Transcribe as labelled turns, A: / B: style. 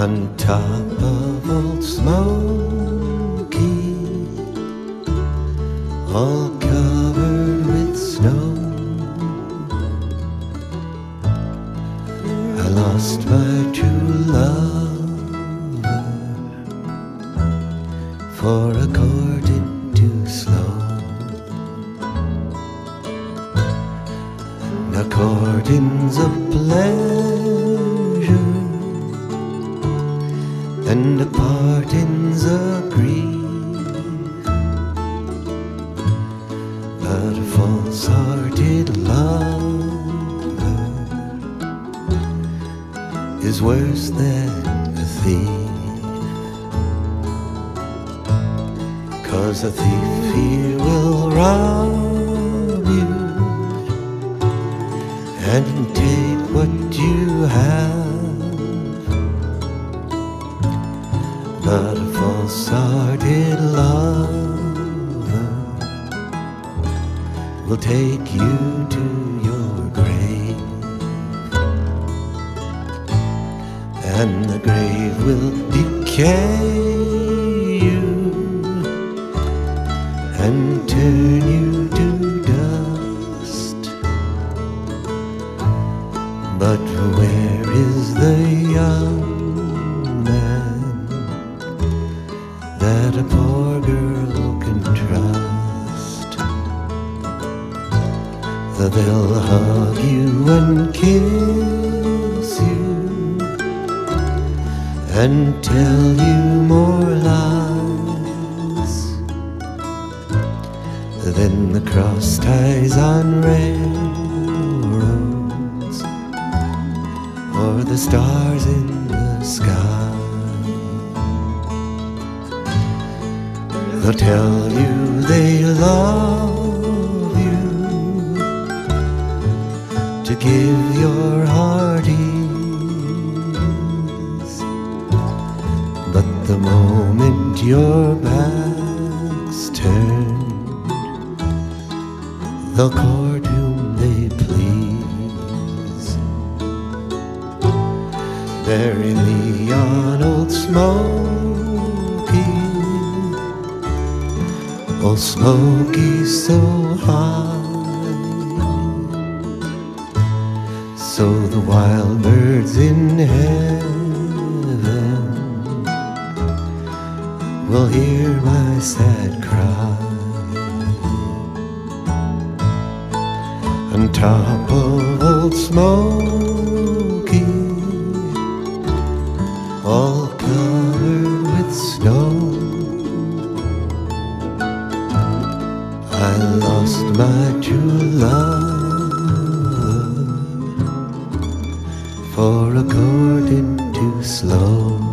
A: On top of Old Smoky, all covered with snow, I lost my true lover, for I courted too slow. Now courting's a pleasure, and the parting's a grief, but a false-hearted lover is worse than a thief. 'Cause a thief, he will rob you and take what you have, but a false-hearted lover will take you to your grave, and the grave will decay you and turn you to dust. But where is the young man that a poor girl can trust? They'll hug you and kiss you and tell you more lies than the cross ties on railroads or the stars in the sky. They'll tell you they love you, to give your heart ease, but the moment your back's turned, they'll court whom they please. Bury me on Old Smoky, Old Smoky so high, so the wild birds in heaven will hear my sad cry. On top of Old Smoky, all covered with snow, I lost my true love, for I courted too slow.